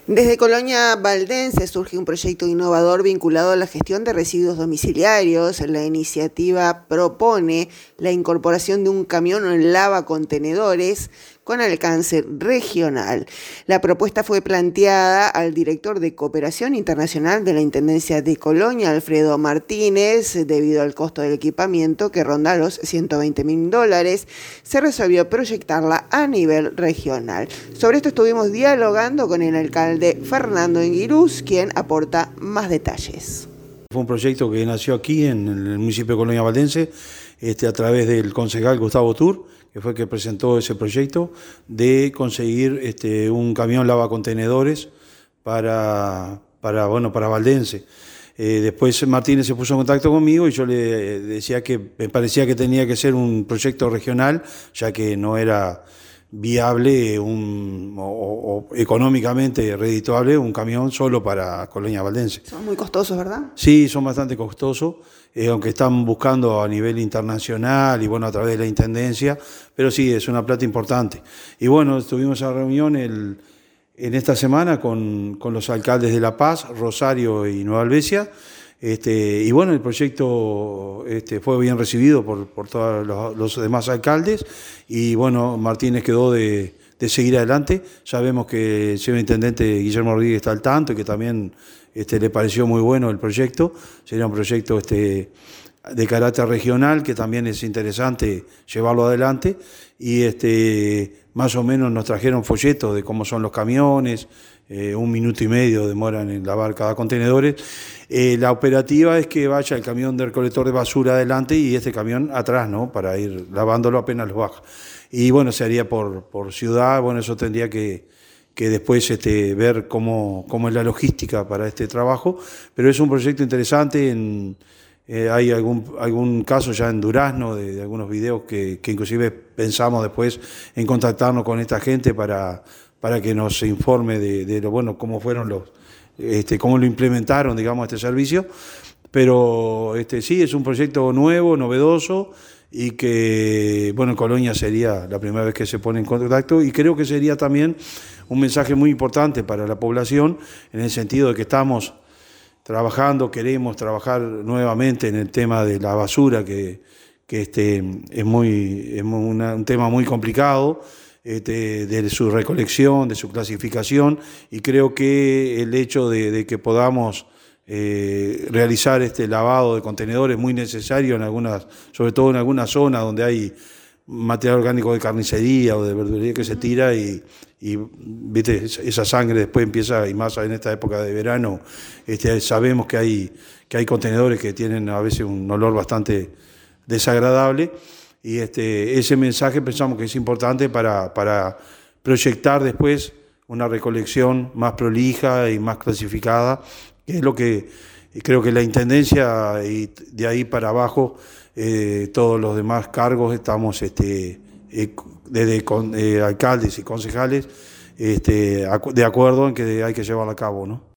Desde Colonia Valdense surge un proyecto innovador vinculado a la gestión de residuos domiciliarios. La iniciativa propone la incorporación de un camión lava contenedores con alcance regional. La propuesta fue planteada al director de Cooperación Internacional de la Intendencia de Colonia, Alfredo Martínez. Debido al costo del equipamiento, que ronda los $120.000, se resolvió proyectarla a nivel regional. Sobre esto estuvimos dialogando con el alcalde Fernando Enguirús, quien aporta más detalles. Fue un proyecto que nació aquí en el municipio de Colonia Valdense, a través del concejal Gustavo Tur, que fue el que presentó ese proyecto de conseguir un camión lavacontenedores para Valdense. Después Martínez se puso en contacto conmigo y yo le decía que me parecía que tenía que ser un proyecto regional, ya que no era viable o económicamente redituable un camión solo para Colonia Valdense. Son muy costosos, ¿verdad? Sí, son bastante costosos, aunque están buscando a nivel internacional y a través de la Intendencia, pero sí, es una plata importante. Y tuvimos esa reunión en esta semana con los alcaldes de La Paz, Rosario y Nueva Albesia. El proyecto fue bien recibido por todos los demás alcaldes y Martínez quedó de seguir adelante. Sabemos que el señor intendente Guillermo Rodríguez está al tanto y que también le pareció muy bueno el proyecto. Sería un proyecto de carácter regional que también es interesante llevarlo adelante y más o menos nos trajeron folletos de cómo son los camiones. 1 minuto y medio demoran en lavar cada contenedor. La operativa es que vaya el camión del recolector de basura adelante y este camión atrás, ¿no? Para ir lavándolo apenas lo baja. Y se haría por ciudad. Eso tendría que después ver cómo es la logística para este trabajo, pero es un proyecto interesante. Hay algún caso ya en Durazno de algunos videos que inclusive pensamos después en contactarnos con esta gente para que nos informe de cómo fueron cómo lo implementaron, digamos, este servicio. Pero sí, es un proyecto nuevo, novedoso, y que, en Colonia sería la primera vez que se pone en contacto, y creo que sería también un mensaje muy importante para la población, en el sentido de que estamos queremos trabajar nuevamente en el tema de la basura, que es un tema muy complicado, de su recolección, de su clasificación, y creo que el hecho de que podamos realizar este lavado de contenedores es muy necesario sobre todo en algunas zonas donde hay material orgánico de carnicería o de verdulería que se tira y viste, esa sangre después empieza, y más en esta época de verano, sabemos que hay contenedores que tienen a veces un olor bastante desagradable. Y ese mensaje pensamos que es importante para proyectar después una recolección más prolija y más clasificada, que es lo que creo que la Intendencia y de ahí para abajo todos los demás cargos estamos, desde alcaldes y concejales, de acuerdo en que hay que llevarla a cabo, ¿no?